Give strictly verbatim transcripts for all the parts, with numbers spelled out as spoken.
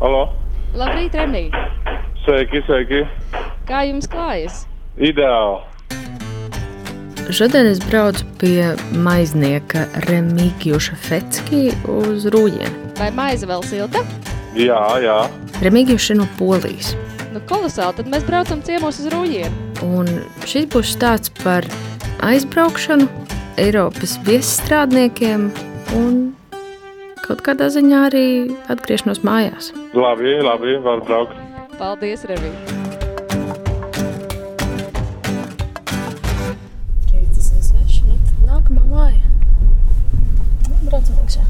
Alo? Labrīt, Remī! Sveiki, sveiki! Kā jums klājas? Ideāli! Šodien es braucu pie maiznieka Remīgijuša Fecki uz Rūjieni. Vai maize vēl silta? Jā, jā. Remīgijuš ir no Polijas. Nu, kolosāli, tad mēs braucam ciemos uz Rūjieni. Un šis būs stāsts par aizbraukšanu, Eiropas viesstrādniekiem un kaut kādā ziņā arī atgriešanos mājās. Labi, labi, var braukt. Paldies, Remī! Nākamā māja. Braucam iekšā.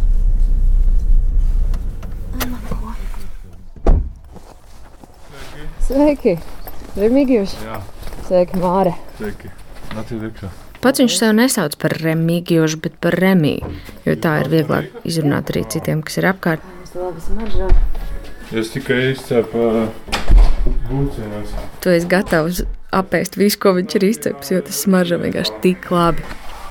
Sveiki! Remīgijus. Jā. Sveiki, Māre. Sveiki. Nāciet iekšā. Pats viņš sev nesauc par Remīgijušu, bet par Remī, jo tā ir vieglāk izrunāt arī citiem, kas ir apkārt. Es tikai izcepu gūcienās. Tu esi gatavs apēst visu, ko viņš ir izcepis, jo tas smaržo vienkārši tik labi.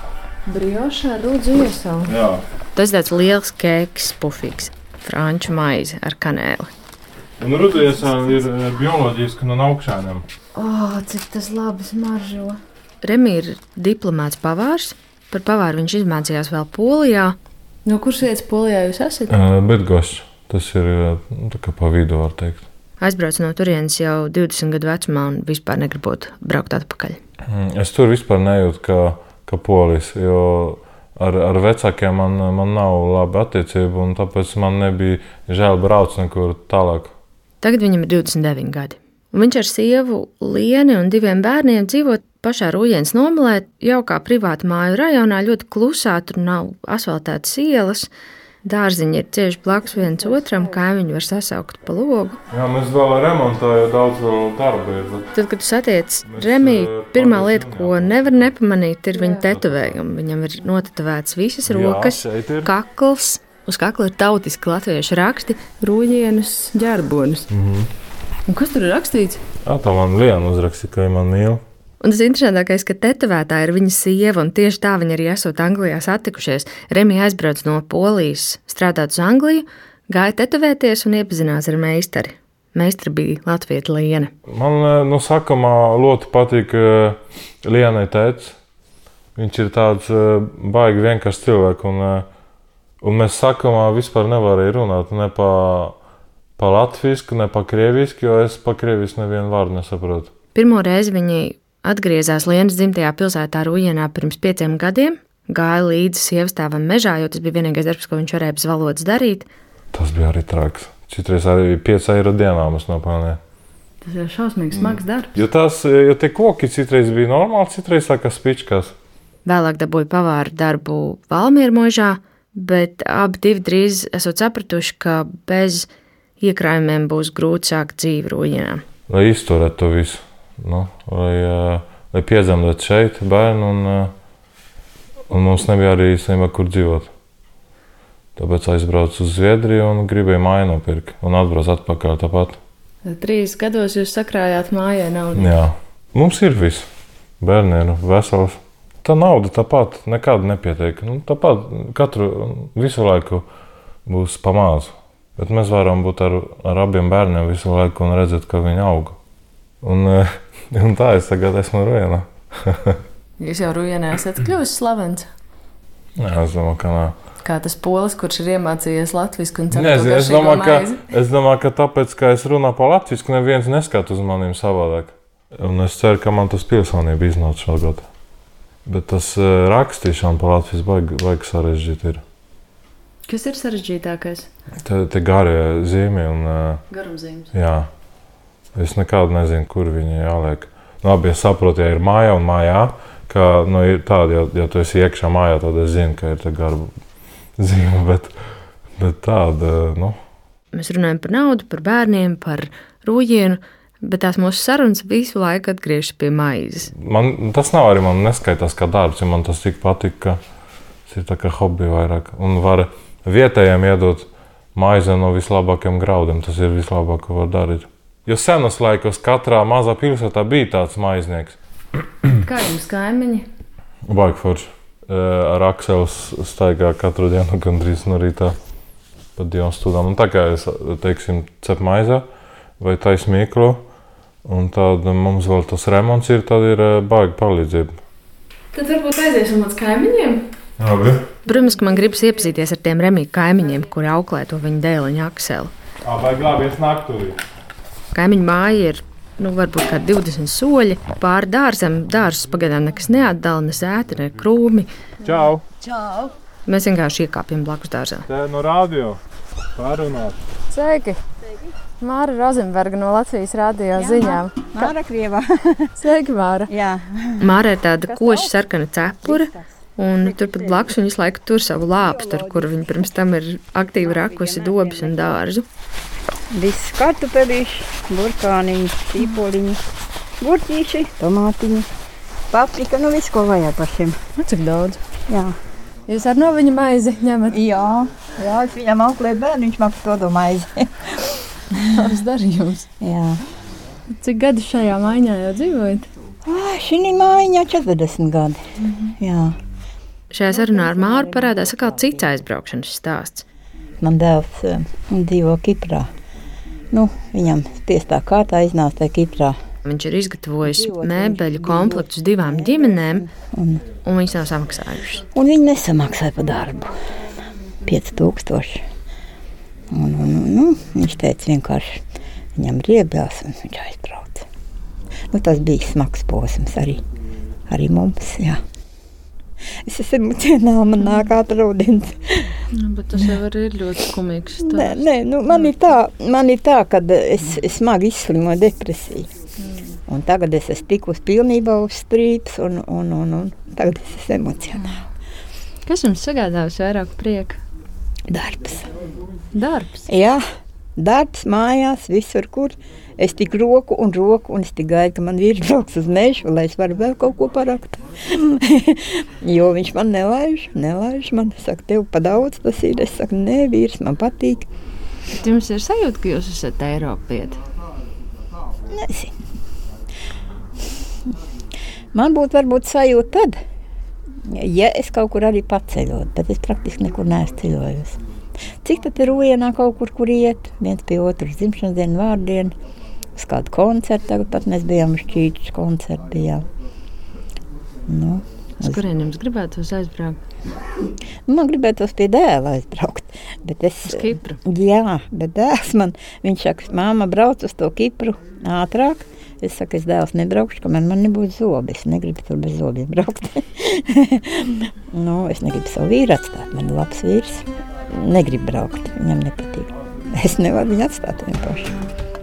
Briošā rūdzu iesalu. Jā. Tas tāds liels kēks, pufīgs, franču maize ar kanēli. Un rudiesā ir bioloģiski no augšēniem. O, oh, cik tas labi smaržo. Remī ir diplomāts pavārs. Par pavāru viņš izmācījās vēl Polijā. No kuras vietas Polijā jūs esat? Uh, Bydgošs. Tas ir nu, tā kā pa vidu, var teikt. Aizbrauc no turienes jau divdesmit gadu vecumā un vispār negribot braukt atpakaļ. Es tur vispār nejūtu kā, kā polis, jo ar, ar vecākiem man, man nav laba attiecība, un tāpēc man nebija žēl braukt nekur tālāk. Tagad viņam ir divdesmit deviņi gadi. Un viņš ar sievu Lieni un diviem bērniem dzīvo pašā Rūjienas nomalē, jaukā privāta māju rajonā, ļoti klusā, tur nav asfaltētas ielas. Dārziņi ir cieši blakus viens otram, kaimiņi var sasaukt pa logu. Jā, mēs vēl remontējam, daudz vēl darba ir. Bet... Tad, kad tu satiec Remī, pirmā lieta, ko nevar nepamanīt, ir viņa tetovējumi. Viņam ir notetovēts visas rokas, jā, kakls. Uz kakla ir tautiski latviešu raksti Rūjienas ģerbonis. Mm-hmm. Un kas tur ir rakstīts? Jā, tā man Liena uzrakstīja, ka viņa man mīl. Un tas interesantākais, ka tetovētāja ir viņa sieva, un tieši tā viņa arī esot Anglijā satikušies. Remī aizbrauc no Polijas strādāt uz Angliju, gāja tetovēties un iepazinās ar meistari. Meistara bija latvieta Liene. Man no sākumā ļoti patīk Lienai tētis. Viņš ir tāds baigi vienkāršs cilvēks, un, un mēs sākumā vispār nevarēja runāt ne pa, pa latvisku, ne pa krievisku, jo es pa krievisku nevienu vārdu nesaprotu. Pirmo reizi viņi atgriezās Lienas dzimtajā pilsētā Rūjienā pirms pieciem gadiem, gāja līdzi sievastāvam mežā, jo tas bija vienīgais darbs, ko viņš varēja bez valodas darīt. Tas bija arī traks. Citreiz arī pieci eiro dienā mēs nopelnījām. Tas ir šausmīgi smags darbs. Jo, tās, jo tie koki citreiz bija normāli, citreiz tā kā spičkās. Vēlāk dabūja pavāru darbu Valmieru mūžā, bet abi divi drīz esot sapratuši, ka bez iekrājumiem būs grūti sākt dzīvi Rūjienā. Lai izturētu to visu. Nu, lai, lai piedzemdētu šeit bērnu, un, un mums nebija arī īstenībā, kur dzīvot. Tāpēc aizbraucu uz Zviedriju un gribēju māju nopirkt, un atbraucu atpakaļ tāpat. Trīs gados jūs sakrājāt mājai naudu? Jā, mums ir viss. Bērni ir vesels. Tā nauda tāpat nekad nepietiek. Nu, tāpat katru visu laiku būs pamāzu. Bet mēs varam būt ar, ar abiem bērniem visu laiku un redzēt, ka viņi aug. Un, un tā es tagad esmu Rūjienā. Jūs jau Rūjienā esat kļuvis slavens? Jā, es domāju, ka nā. Kā tas polis, kurš ir iemācījies latvisku un Nē, es, domāju, ka, es domāju, ka tāpēc, ka es runāju pa latvisku, neviens neskat uz maniem savādāk. Un es ceru, ka man tas pilsonība iznāca šogad. Bet tas rakstīšana pa latvisku baigi, baigi sarežģīt ir. Kas ir sarežģītākais? Te, te garie zīmi un... Garumzīmes. Jā. Es nekādu nezinu, kur viņi jāliek. Nu, labi, es saprotu, ja ir mājā un mājā, ka nu, ir tāda, ja, ja tu esi iekšā mājā, tad es zinu, ka ir tā gara zīme, bet, bet tāda, nu. Mēs runājam par naudu, par bērniem, par Rūjienu, bet tās mūsu sarunas visu laiku atgriežas pie maizes. Man, tas nav arī man neskaitās kā darbs, jo man tas tik patīk, ka tas ir tā kā hobby vairāk. Un var vietējiem iedot maizi no vislabākiem graudiem, tas ir vislabāk, ko var darīt. Jo senos laikos katrā mazā pilsētā bija tāds maiznieks. Kā jums kaimiņi? Baigi forši. Ar Akselu staigā katru dienu gandrīz no rītā pa divām stundām. Un tā kā es, teiksim, cep maizā vai taisu mikro, un tad mums vēl tas remonts ir, tad ir baigi palīdzība. Tad varbūt aiziesim līdz kaimiņiem? Labi. Protams, ka man gribas iepazīties ar tiem Remija kaimiņiem, kuri auklē to viņa dēliņu Akseli. Ā, vai glābies naktūrī? Kaimiņu māja ir, nu, varbūt kā divdesmit soļi. Pāri dārzam, dārzus pagaidām nekas neatdala, ne sēti, ne krūmi. Čau! Čau! Mēs vienkārši iekāpjam blakus dārzā. Te no radio pārunāt. Sveiki! Māra Rozenberga no Latvijas radio ziņām. Māra Krieva. Sveiki, Māra! Jā. Māra ir tāda koša sarkana cepura, un turpat blakus viņa visu laiku tur savu lāpstu, ar kuru viņa pirms tam ir aktīvi rakusi dobas un dārzu. Viss kartupelīši, burkāniņi, sīpoliņi, burķīši, tomātiņi, paprika, nu viss, ko vajag par šim. Nu, cik daudz? Jā. Jūs ar no viņa maizi ņemat? Jā, jā, es viņam auklēju bērnu, viņš maka to do maizi. Labs darījums. Jā. Cik gadi šajā maiņā jau dzīvojat? Ai, šī mājiņā četrdesmit gadi. Mm-hmm. Jā. Šajā sarunā ar Māru parādās atkal cits aizbraukšanas stāsts. Man dēls uh, dzīvo Kiprā. Nu, viņam tiestā kārtā iznāca tajā Kiprā. Viņš ir izgatavojis mēbeļu komplektus divām ģimenēm, Un, un viņas nav samaksājušas. un viņi nesamaksāja par darbu. pieci tūkstoši. Un, un, nu, viņš teica vienkārši, viņam riebjās un viņš aizbrauca. Nu, tas bija smags posms arī, arī mums, jā. Es esmu emocionāli, man nāk atraudens. Nu, bet tas jau arī ir ļoti skumīgs stāsts. Nē, nē, nu, man ir tā, man ir tā, kad es, es smagi izslimoju depresiju. Mm. Un tagad es esmu tikus pilnībā uz strīps un, un, un, un tagad es esmu emocionāli. Kas jums sagādājusi vairāk prieka? Darbs. Darbs. Jā, darbs mājās, visur, kur. Es tik roku un roku, un es tik gaidu, ka man vīrs brauks uz mežu, lai es varu vēl kaut ko parakt. Jo viņš man nelaiž, nelaiž man. Saka, tev pa daudz tas ir. Es saku, nē, vīrs, man patīk. Bet jums ir sajūta, ka jūs esat Eiropieti? Nezinu. Man būtu varbūt sajūta tad, ja es kaut kur arī paceļot, bet es praktiski nekur neesmu ceļojusi. Cik tad ir Rujienā kaut kur, kur iet, viens pie otru dzimšanas dienu, vārdienu, uz kādu koncertu, tagad pat mēs bijām uz Čīčas koncertu bijām. Nu, Uz kurien jums gribētos aizbraukt? man gribētos pie dēla aizbraukt, bet es... Uz Kipru? Jā, bet dēls man, viņš saka, māma brauc uz to Kipru ātrāk. Es saku, es dēls nebraukšu, kamēr man nebūs zobi. Es negribu tur bez zobiem braukt. Nu, es negribu savu vīru atstāt. Man ir labs vīrs. Negribu braukt. Viņam nepatīk. Es nevaru viņu atstāt vienkārši.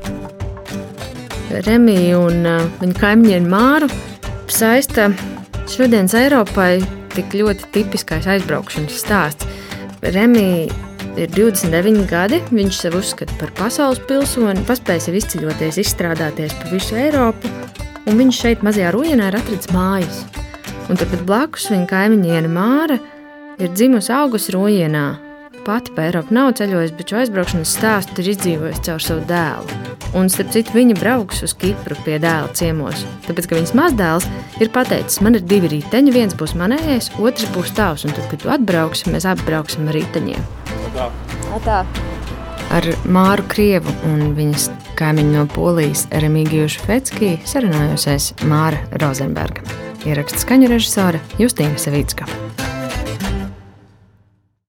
Remiju un uh, viņa kaimiņienu Māru saista šodienas Eiropai tik ļoti tipiskais aizbraukšanas stāsts. Remija ir divdesmit deviņi gadi, viņš sev uzskata par pasaules pilsoni, paspējis jau izceļoties, izstrādāties pa visu Eiropu, un viņš šeit mazajā Rujienā ir atradis mājas. Un tāpat blakus viņa kaimiņiene Māra ir dzimusi augusi Rujienā. Pati pa Eiropu nav ceļojusi, bet šo aizbraukšanas stāstu ir izdzīvojusi caur savu dēlu. Un, starp citu, viņa brauks uz Kipru pie dēla ciemos, tāpēc, ka viņas mazdēls ir pateicis, man ir divi riteņi, viens būs manējais, otrs būs tavs, un tad, kad tu atbrauksi, mēs apbrauksim ar riteņiem. Tā. Ar Māru Krievu un viņas kaimiņu no Polijas Remigiju Švecki sarunājosies Māra Rozenberga. Ieraksta skaņu režisore Justīna Savicka.